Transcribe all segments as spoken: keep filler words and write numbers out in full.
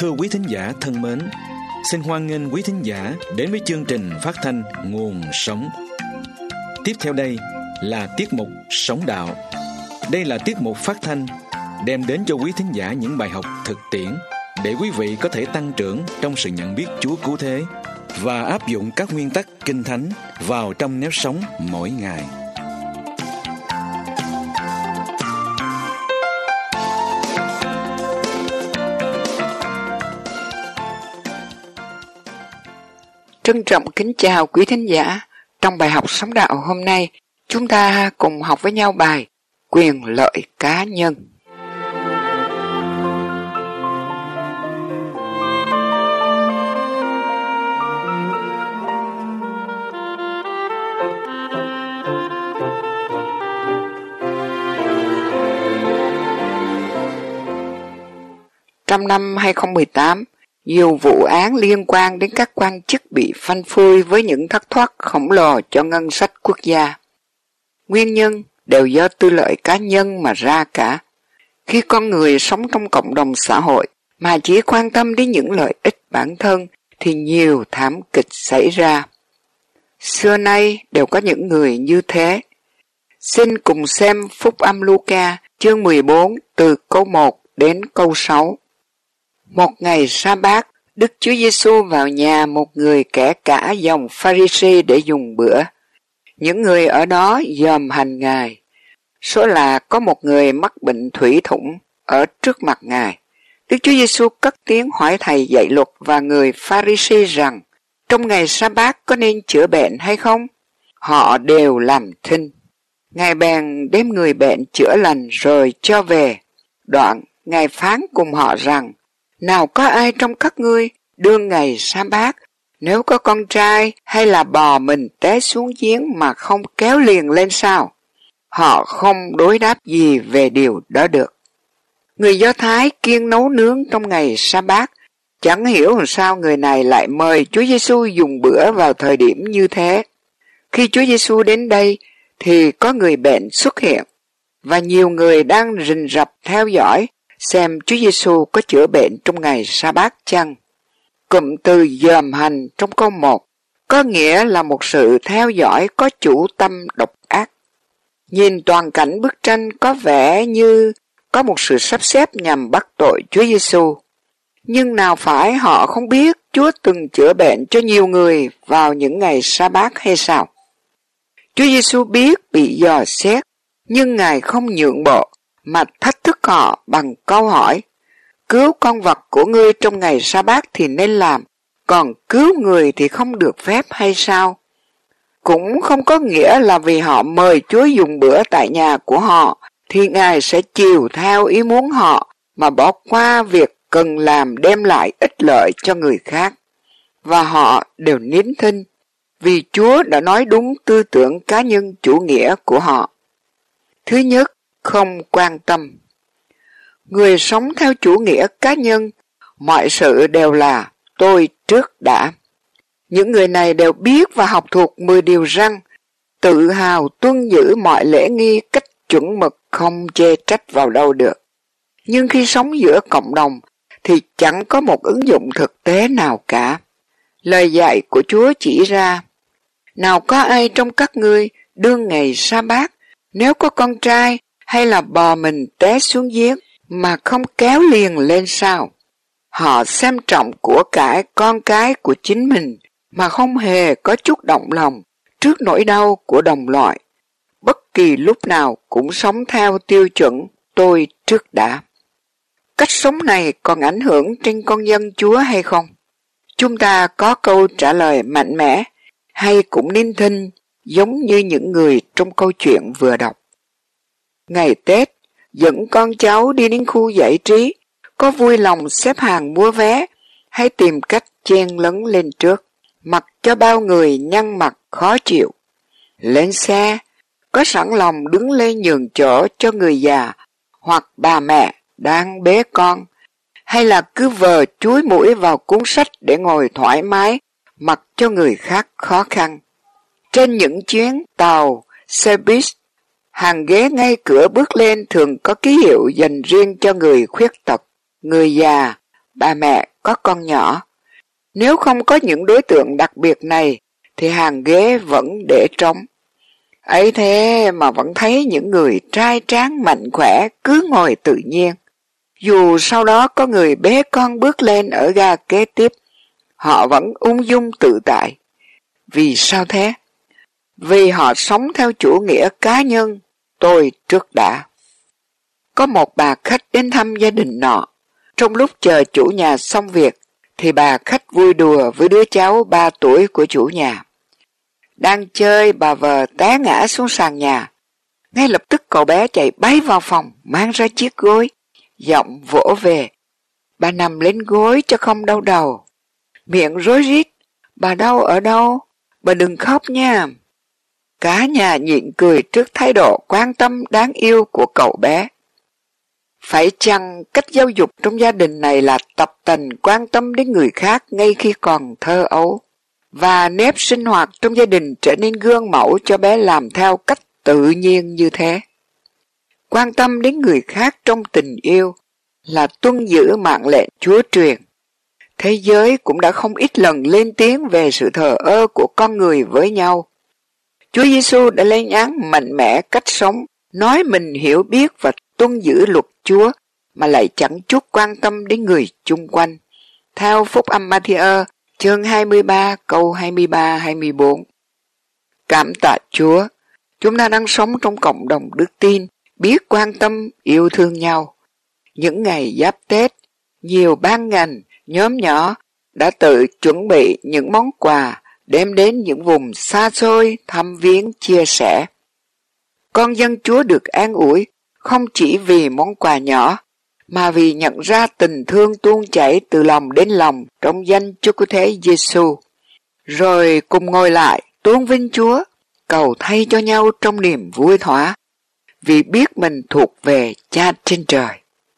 Thưa quý thính giả thân mến, xin hoan nghênh quý thính giả đến với chương trình phát thanh Nguồn Sống. Tiếp theo đây là tiết mục Sống Đạo. Đây là tiết mục phát thanh đem đến cho quý thính giả những bài học thực tiễn để quý vị có thể tăng trưởng trong sự nhận biết Chúa cứu thế và áp dụng các nguyên tắc Kinh Thánh vào trong nếp sống mỗi ngày. Trân trọng kính chào quý thính giả. Trong bài học Sống Đạo hôm nay, chúng ta cùng học với nhau bài Quyền lợi cá nhân. Trong năm hai không một tám, nhiều vụ án liên quan đến các quan chức bị phanh phui với những thất thoát khổng lồ cho ngân sách quốc gia. Nguyên nhân đều do tư lợi cá nhân mà ra cả. Khi con người sống trong cộng đồng xã hội mà chỉ quan tâm đến những lợi ích bản thân thì nhiều thảm kịch xảy ra. Xưa nay đều có những người như thế. Xin cùng xem Phúc Âm Luca chương mười bốn từ câu một đến câu sáu. Một ngày sa-bát, Đức Chúa Giêsu vào nhà một người kẻ cả dòng Pha-ri-si để dùng bữa. Những người ở đó dòm hành Ngài. Số là có một người mắc bệnh thủy thủng ở trước mặt Ngài. Đức Chúa Giêsu cất tiếng hỏi thầy dạy luật và người Pha-ri-si rằng, trong ngày sa-bát có nên chữa bệnh hay không? Họ đều làm thinh. Ngài bèn đem người bệnh chữa lành rồi cho về. Đoạn, Ngài phán cùng họ rằng, nào có ai trong các ngươi đương ngày sa-bát, nếu có con trai hay là bò mình té xuống giếng mà không kéo liền lên sao? Họ không đối đáp gì về điều đó được. Người Do Thái kiêng nấu nướng trong ngày sa-bát, chẳng hiểu làm sao người này lại mời Chúa Giêsu dùng bữa vào thời điểm như thế. Khi Chúa Giêsu đến đây thì có người bệnh xuất hiện, và nhiều người đang rình rập theo dõi xem Chúa Giêsu có chữa bệnh trong ngày sa-bát chăng. Cụm từ dòm hành trong câu một có nghĩa là một sự theo dõi có chủ tâm độc ác. Nhìn toàn cảnh bức tranh có vẻ như có một sự sắp xếp nhằm bắt tội Chúa Giêsu. Nhưng nào phải họ không biết Chúa từng chữa bệnh cho nhiều người vào những ngày sa-bát hay sao? Chúa Giêsu biết bị dò xét, nhưng Ngài không nhượng bộ mà thách thức họ bằng câu hỏi, cứu con vật của ngươi trong ngày sa-bát thì nên làm, còn cứu người thì không được phép hay sao? Cũng không có nghĩa là vì họ mời Chúa dùng bữa tại nhà của họ thì Ngài sẽ chiều theo ý muốn họ mà bỏ qua việc cần làm đem lại ích lợi cho người khác. Và họ đều nín thinh vì Chúa đã nói đúng tư tưởng cá nhân chủ nghĩa của họ. Thứ nhất, không quan tâm. Người sống theo chủ nghĩa cá nhân, mọi sự đều là tôi trước đã. Những người này đều biết và học thuộc mười điều răn, tự hào tuân giữ mọi lễ nghi cách chuẩn mực không chê trách vào đâu được. Nhưng khi sống giữa cộng đồng thì chẳng có một ứng dụng thực tế nào cả. Lời dạy của Chúa chỉ ra, nào có ai trong các ngươi đương ngày sa-bát, nếu có con trai hay là bò mình té xuống giếng mà không kéo liền lên sao? Họ xem trọng của cải con cái của chính mình mà không hề có chút động lòng trước nỗi đau của đồng loại. Bất kỳ lúc nào cũng sống theo tiêu chuẩn tôi trước đã. Cách sống này còn ảnh hưởng trên con dân Chúa hay không? Chúng ta có câu trả lời mạnh mẽ hay cũng nín thinh giống như những người trong câu chuyện vừa đọc. Ngày Tết, dẫn con cháu đi đến khu giải trí, có vui lòng xếp hàng mua vé, hay tìm cách chen lấn lên trước, mặc cho bao người nhăn mặt khó chịu. Lên xe, có sẵn lòng đứng lên nhường chỗ cho người già, hoặc bà mẹ đang bế con, hay là cứ vờ chúi mũi vào cuốn sách để ngồi thoải mái, mặc cho người khác khó khăn. Trên những chuyến tàu, xe buýt, hàng ghế ngay cửa bước lên thường có ký hiệu dành riêng cho người khuyết tật, người già, bà mẹ có con nhỏ. Nếu không có những đối tượng đặc biệt này, thì hàng ghế vẫn để trống. Ấy thế mà vẫn thấy những người trai tráng mạnh khỏe cứ ngồi tự nhiên. Dù sau đó có người bế con bước lên ở ga kế tiếp, họ vẫn ung dung tự tại. Vì sao thế? Vì họ sống theo chủ nghĩa cá nhân, tôi trước đã. Có một bà khách đến thăm gia đình nọ. Trong lúc chờ chủ nhà xong việc, thì bà khách vui đùa với đứa cháu ba tuổi của chủ nhà. Đang chơi, bà vợ té ngã xuống sàn nhà. Ngay lập tức cậu bé chạy bay vào phòng, mang ra chiếc gối, giọng vỗ về. Bà nằm lên gối cho không đau đầu. Miệng rối rít, bà đau ở đâu? Bà đừng khóc nha. Cả nhà nhịn cười trước thái độ quan tâm đáng yêu của cậu bé. Phải chăng cách giáo dục trong gia đình này là tập tành quan tâm đến người khác ngay khi còn thơ ấu, và nếp sinh hoạt trong gia đình trở nên gương mẫu cho bé làm theo cách tự nhiên như thế? Quan tâm đến người khác trong tình yêu là tuân giữ mạng lệnh Chúa truyền. Thế giới cũng đã không ít lần lên tiếng về sự thờ ơ của con người với nhau. Chúa Giêsu đã lên án mạnh mẽ cách sống, nói mình hiểu biết và tuân giữ luật Chúa mà lại chẳng chút quan tâm đến người chung quanh. Theo Phúc âm Ma-thi-ơ, chương hai mươi ba, câu hai mươi ba hai mươi bốn. Cảm tạ Chúa, chúng ta đang sống trong cộng đồng đức tin, biết quan tâm, yêu thương nhau. Những ngày giáp Tết, nhiều ban ngành, nhóm nhỏ đã tự chuẩn bị những món quà đem đến những vùng xa xôi, thăm viếng, chia sẻ. Con dân Chúa được an ủi không chỉ vì món quà nhỏ, mà vì nhận ra tình thương tuôn chảy từ lòng đến lòng trong danh Chúa Cứu Thế Giêsu, rồi cùng ngồi lại tôn vinh Chúa, cầu thay cho nhau trong niềm vui thỏa, vì biết mình thuộc về Cha trên trời.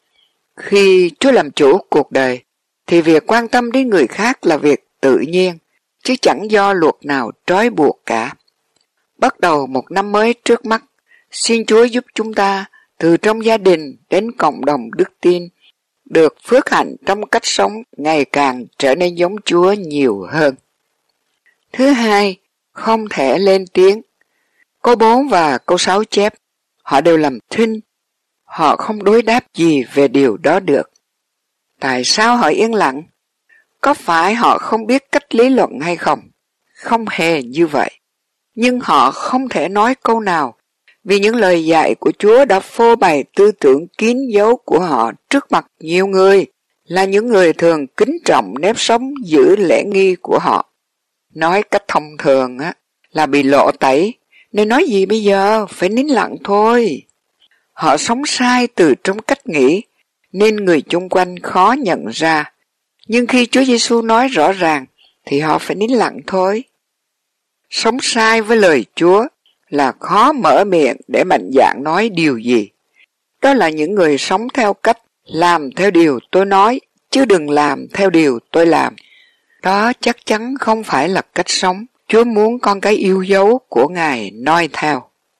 Khi Chúa làm chủ cuộc đời, thì việc quan tâm đến người khác là việc tự nhiên, chứ chẳng do luật nào trói buộc cả. Bắt đầu một năm mới trước mắt, xin Chúa giúp chúng ta từ trong gia đình đến cộng đồng đức tin được phước hạnh trong cách sống ngày càng trở nên giống Chúa nhiều hơn. Thứ hai, không thể lên tiếng. Câu bốn và câu sáu chép, họ đều làm thinh, họ không đối đáp gì về điều đó được. Tại sao họ yên lặng? Có phải họ không biết cách lý luận hay không? Không hề như vậy. Nhưng họ không thể nói câu nào, vì những lời dạy của Chúa đã phô bày tư tưởng kín dấu của họ trước mặt nhiều người, là những người thường kính trọng nếp sống giữ lễ nghi của họ. Nói cách thông thường á, là bị lộ tẩy, nên nói gì bây giờ, phải nín lặng thôi. Họ sống sai từ trong cách nghĩ, nên người chung quanh khó nhận ra. Nhưng khi Chúa Giêsu nói rõ ràng, thì họ phải nín lặng thôi. Sống sai với lời Chúa là khó mở miệng để mạnh dạn nói điều gì. Đó là những người sống theo cách làm theo điều tôi nói, chứ đừng làm theo điều tôi làm. Đó chắc chắn không phải là cách sống Chúa muốn con cái yêu dấu của Ngài noi theo.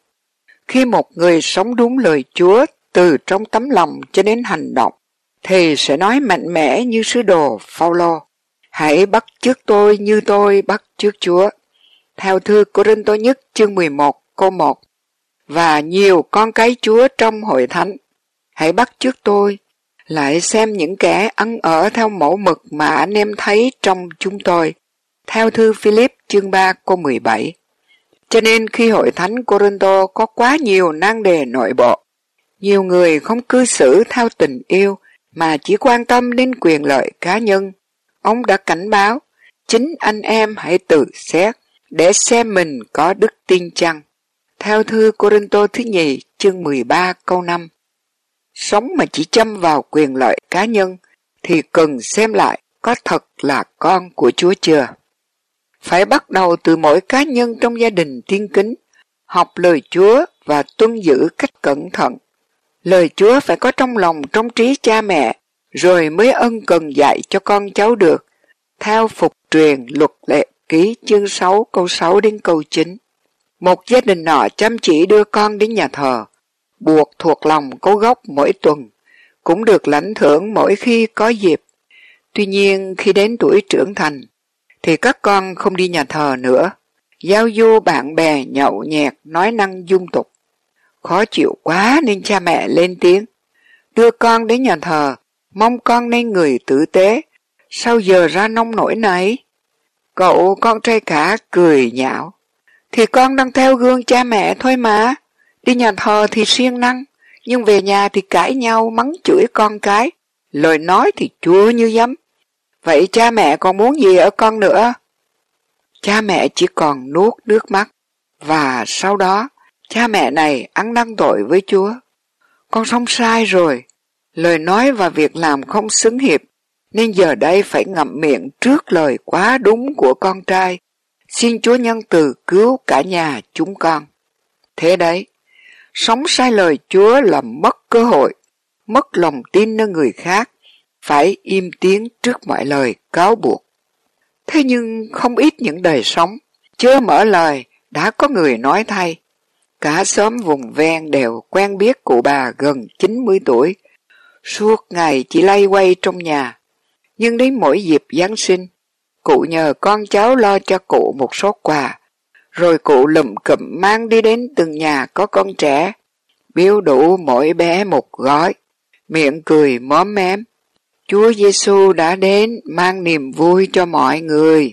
Khi một người sống đúng lời Chúa từ trong tấm lòng cho đến hành động, thì sẽ nói mạnh mẽ như sứ đồ Phao-lô: hãy bắt chước tôi như tôi bắt chước Chúa. Theo thư Cô-rinh-tô nhất chương mười một câu một. Và nhiều con cái Chúa trong hội thánh: hãy bắt chước tôi, lại xem những kẻ ăn ở theo mẫu mực mà anh em thấy trong chúng tôi. Theo thư Philip chương ba câu mười bảy. Cho nên khi hội thánh Cô-rinh-tô có quá nhiều nan đề nội bộ, nhiều người không cư xử theo tình yêu mà chỉ quan tâm đến quyền lợi cá nhân, ông đã cảnh báo: chính anh em hãy tự xét để xem mình có đức tin chăng. Theo thư Cô-rinh-tô thứ nhì chương mười ba câu năm. Sống mà chỉ chăm vào quyền lợi cá nhân thì cần xem lại có thật là con của Chúa chưa. Phải bắt đầu từ mỗi cá nhân trong gia đình tiên kính, học lời Chúa và tuân giữ cách cẩn thận. Lời Chúa phải có trong lòng trong trí cha mẹ, rồi mới ân cần dạy cho con cháu được. Theo Phục truyền luật lệ ký chương sáu câu sáu đến câu chín. Một gia đình nọ chăm chỉ đưa con đến nhà thờ, buộc thuộc lòng câu gốc mỗi tuần, cũng được lãnh thưởng mỗi khi có dịp. Tuy nhiên khi đến tuổi trưởng thành, thì các con không đi nhà thờ nữa, giao du bạn bè nhậu nhẹt nói năng dung tục. Khó chịu quá nên cha mẹ lên tiếng, đưa con đến nhà thờ, mong con nên người tử tế, sao giờ ra nông nổi này? Cậu con trai cả cười nhạo, thì con đang theo gương cha mẹ thôi mà, đi nhà thờ thì siêng năng, nhưng về nhà thì cãi nhau mắng chửi con cái, lời nói thì chua như giấm. Vậy cha mẹ còn muốn gì ở con nữa? Cha mẹ chỉ còn nuốt nước mắt, và sau đó cha mẹ này ăn năn tội với Chúa. Con sống sai rồi, lời nói và việc làm không xứng hiệp, nên giờ đây phải ngậm miệng trước lời quá đúng của con trai. Xin Chúa nhân từ cứu cả nhà chúng con. Thế đấy, sống sai lời Chúa là mất cơ hội, mất lòng tin nơi người khác, phải im tiếng trước mọi lời cáo buộc. Thế nhưng không ít những đời sống, chưa mở lời đã có người nói thay. Cả xóm vùng ven đều quen biết cụ bà gần chín mươi tuổi, suốt ngày chỉ lay quay trong nhà. Nhưng đến mỗi dịp Giáng sinh, cụ nhờ con cháu lo cho cụ một số quà, rồi cụ lụm cụm mang đi đến từng nhà có con trẻ, biếu đủ mỗi bé một gói, miệng cười móm mém. Chúa Giêsu đã đến mang niềm vui cho mọi người.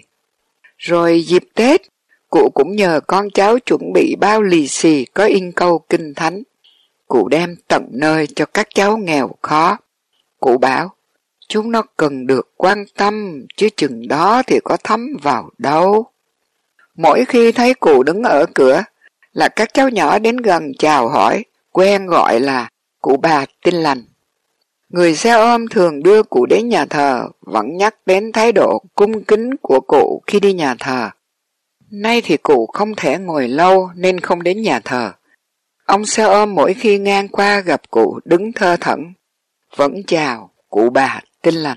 Rồi dịp Tết, cụ cũng nhờ con cháu chuẩn bị bao lì xì có in câu kinh thánh. Cụ đem tận nơi cho các cháu nghèo khó. Cụ bảo, chúng nó cần được quan tâm, chứ chừng đó thì có thấm vào đâu. Mỗi khi thấy cụ đứng ở cửa, là các cháu nhỏ đến gần chào hỏi, quen gọi là cụ bà Tin Lành. Người xe ôm thường đưa cụ đến nhà thờ, vẫn nhắc đến thái độ cung kính của cụ khi đi nhà thờ. Nay thì cụ không thể ngồi lâu nên không đến nhà thờ. Ông xe ôm mỗi khi ngang qua gặp cụ đứng thơ thẩn, vẫn chào cụ bà Tin Lành.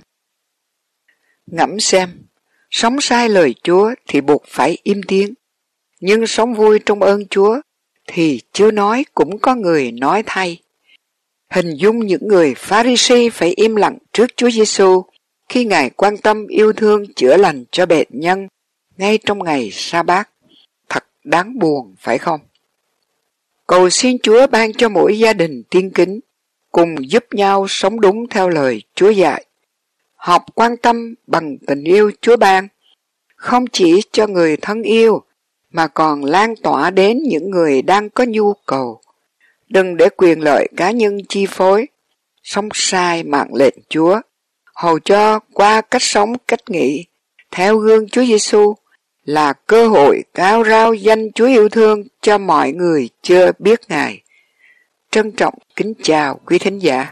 Ngẫm xem, sống sai lời Chúa thì buộc phải im tiếng, nhưng sống vui trong ơn Chúa thì chưa nói cũng có người nói thay. Hình dung những người Pha-ri-si phải im lặng trước Chúa Giêsu khi Ngài quan tâm yêu thương chữa lành cho bệnh nhân ngay trong ngày sa-bát. Thật đáng buồn phải không? Cầu xin Chúa ban cho mỗi gia đình tiên kính cùng giúp nhau sống đúng theo lời Chúa dạy. Học quan tâm bằng tình yêu Chúa ban, không chỉ cho người thân yêu mà còn lan tỏa đến những người đang có nhu cầu. Đừng để quyền lợi cá nhân chi phối, sống sai mạng lệnh Chúa, hầu cho qua cách sống cách nghĩ theo gương Chúa Giêsu là cơ hội cao rao danh Chúa yêu thương cho mọi người chưa biết Ngài. Trân trọng kính chào quý thính giả.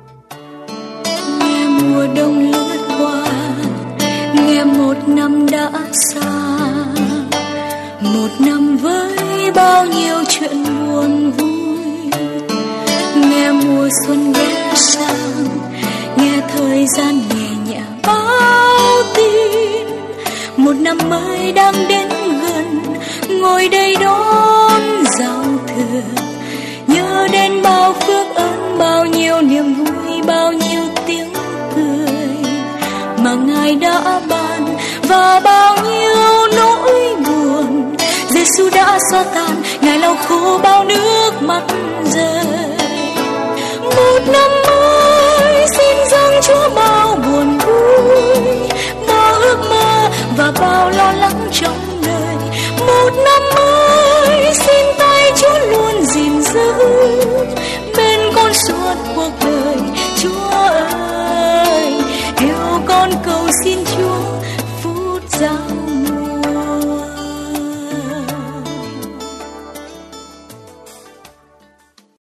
Nghe mùa đông lướt qua, nghe một năm đã xa, một năm với bao nhiêu chuyện buồn vui. Nghe mùa xuân ghé sang, nghe thời gian nhẹ nhàng báo tin, một năm mới đang đến gần, ngồi đây đón giao thừa. Nhớ đến bao phước ơn, bao nhiêu niềm vui, bao nhiêu tiếng cười mà Ngài đã ban, và bao nhiêu nỗi buồn Giêsu đã xóa tan, Ngài lau khô bao nước mắt.